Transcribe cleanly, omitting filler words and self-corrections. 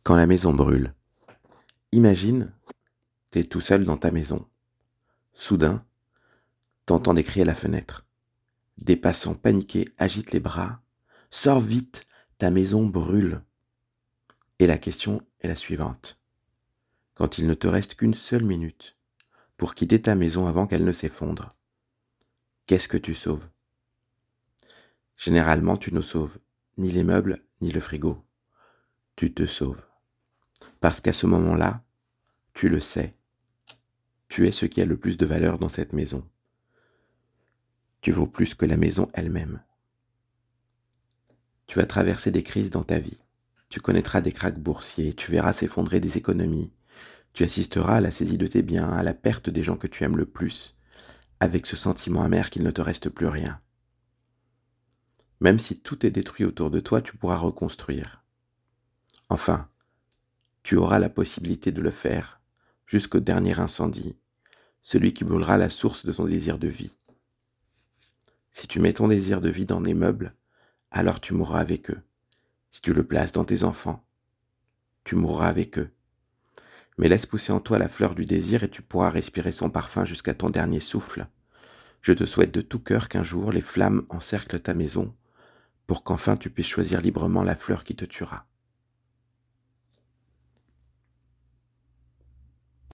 Quand la maison brûle. Imagine, t'es tout seul dans ta maison. Soudain, t'entends des cris à la fenêtre. Des passants paniqués agitent les bras. Sors vite, ta maison brûle. Et la question est la suivante. Quand il ne te reste qu'une seule minute pour quitter ta maison avant qu'elle ne s'effondre, qu'est-ce que tu sauves? Généralement, tu ne sauves ni les meubles ni le frigo. Tu te sauves. Parce qu'à ce moment-là, tu le sais, tu es ce qui a le plus de valeur dans cette maison. Tu vaux plus que la maison elle-même. Tu vas traverser des crises dans ta vie. Tu connaîtras des krachs boursiers, tu verras s'effondrer des économies. Tu assisteras à la saisie de tes biens, à la perte des gens que tu aimes le plus, avec ce sentiment amer qu'il ne te reste plus rien. Même si tout est détruit autour de toi, tu pourras reconstruire. Enfin, tu auras la possibilité de le faire jusqu'au dernier incendie, celui qui brûlera la source de ton désir de vie. Si tu mets ton désir de vie dans des meubles, alors tu mourras avec eux. Si tu le places dans tes enfants, tu mourras avec eux. Mais laisse pousser en toi la fleur du désir et tu pourras respirer son parfum jusqu'à ton dernier souffle. Je te souhaite de tout cœur qu'un jour les flammes encerclent ta maison pour qu'enfin tu puisses choisir librement la fleur qui te tuera.